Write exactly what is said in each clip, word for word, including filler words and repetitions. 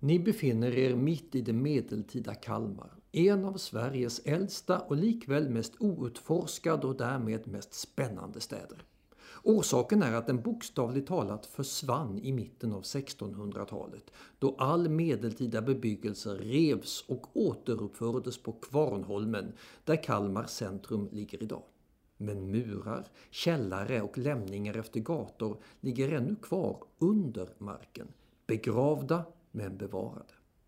Ni befinner er mitt i det medeltida Kalmar, en av Sveriges äldsta och likväl mest outforskade och därmed mest spännande städer. Orsaken är att den bokstavligt talat försvann i mitten av sextonhundratalet, då all medeltida bebyggelse revs och återuppfördes på Kvarnholmen, där Kalmar centrum ligger idag. Men murar, källare och lämningar efter gator ligger ännu kvar under marken, begravda men bevarade.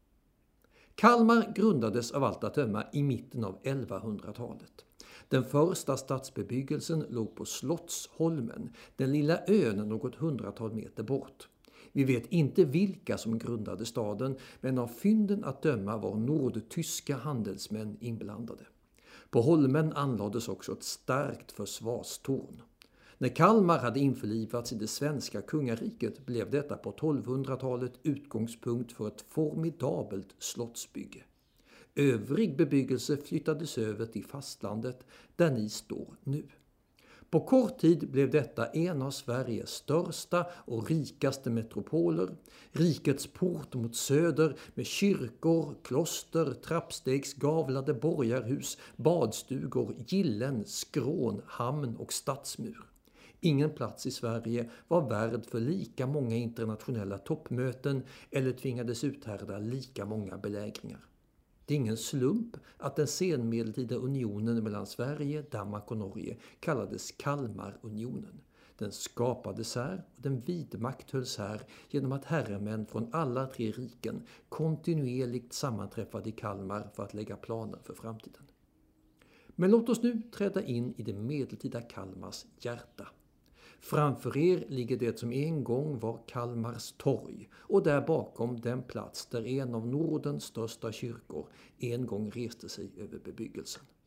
Kalmar grundades av allt att döma i mitten av elvahundratalet. Den första stadsbebyggelsen låg på Slottsholmen, den lilla ön något hundratal meter bort. Vi vet inte vilka som grundade staden, men av fynden att döma var nordtyska handelsmän inblandade. På holmen anlades också ett starkt försvarstorn. När Kalmar hade införlivats i det svenska kungariket blev detta på tolvhundratalet utgångspunkt för ett formidabelt slottsbygge. Övrig bebyggelse flyttades över till fastlandet där ni står nu. På kort tid blev detta en av Sveriges största och rikaste metropoler, rikets port mot söder med kyrkor, kloster, trappstegsgavlade borgarhus, badstugor, gillen, skrån, hamn och stadsmur. Ingen plats i Sverige var värd för lika många internationella toppmöten eller tvingades uthärda lika många belägringar. Det är ingen slump att den senmedeltida unionen mellan Sverige, Danmark och Norge kallades Kalmarunionen. Den skapades här och den vidmakthölls här genom att herremän från alla tre riken kontinuerligt sammanträffade i Kalmar för att lägga planer för framtiden. Men låt oss nu träda in i det medeltida Kalmars hjärta. Framför er ligger det som en gång var Kalmars torg och där bakom den plats där en av Nordens största kyrkor en gång reste sig över bebyggelsen.